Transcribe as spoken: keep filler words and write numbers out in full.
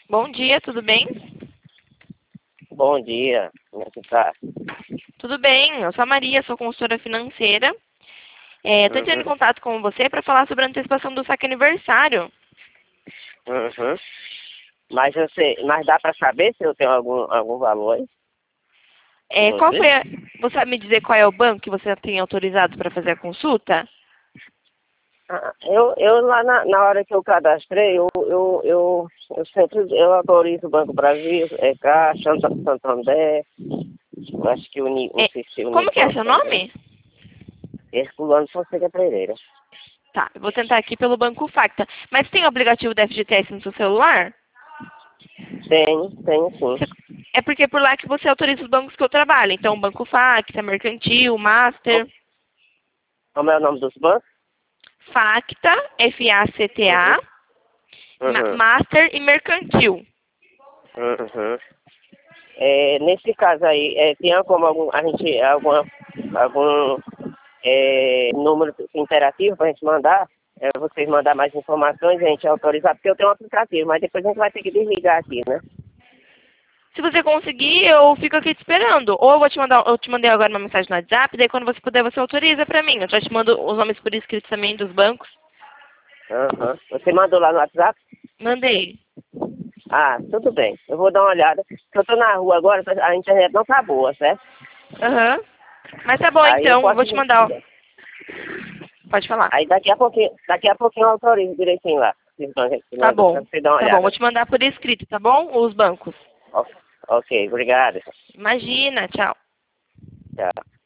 Bom dia, tudo bem? Bom dia, como é que tá? Tudo bem, eu sou a Maria, sou consultora financeira. Estou entrando em Uhum, contato com você para falar sobre a antecipação do saque aniversário. uhum. Mas você, mas dá para saber se eu tenho algum, algum valor aí? Com É, qual você? foi a... Você sabe me dizer qual é o banco que você tem autorizado para fazer a consulta? Ah, eu, eu lá na, na hora que eu cadastrei, eu, eu, eu, eu sempre eu autorizo o Banco Brasil, é Caixa, Santo- Santander, eu acho que o Uni, não É, sei se o como que é Unibanco seu também. nome? Herculano Fonseca Pereira. Tá, eu vou tentar aqui pelo Banco Facta. Mas tem o aplicativo da F G T S no seu celular? Tenho, tenho sim. Você- É porque é por lá que você autoriza os bancos que eu trabalho. Então, Banco Facta, Mercantil, Qual Master. como é o nome dos bancos? Facta, F A C T Uhum, A, Ma- uhum, Master e Mercantil. uhum. É, nesse caso aí, é, tinha como algum, a gente, alguma, algum é, número interativo para a gente mandar, é, vocês mandar mais informações, a gente autorizar, porque eu tenho um aplicativo, mas depois a gente vai ter que desligar aqui, né? Se você conseguir, eu fico aqui te esperando. Ou eu vou te mandar, eu te mandei agora uma mensagem no WhatsApp, daí quando você puder, você autoriza pra mim. Eu já te mando os nomes por escrito também dos bancos. Aham. Você mandou lá no WhatsApp? Mandei. Ah, tudo bem. Eu vou dar uma olhada. Eu tô na rua agora, a internet não tá boa, certo? Aham. Mas tá bom Aí eu então, eu posso. vou te mandar. Ó. Pode falar. Aí daqui a pouquinho, daqui a pouquinho eu autorizo direitinho lá. Tá Pra bom. você dar uma Tá bom, vou olhada. te mandar por escrito, tá bom? Os bancos. Ok, obrigado. Imagina, tchau. Tchau.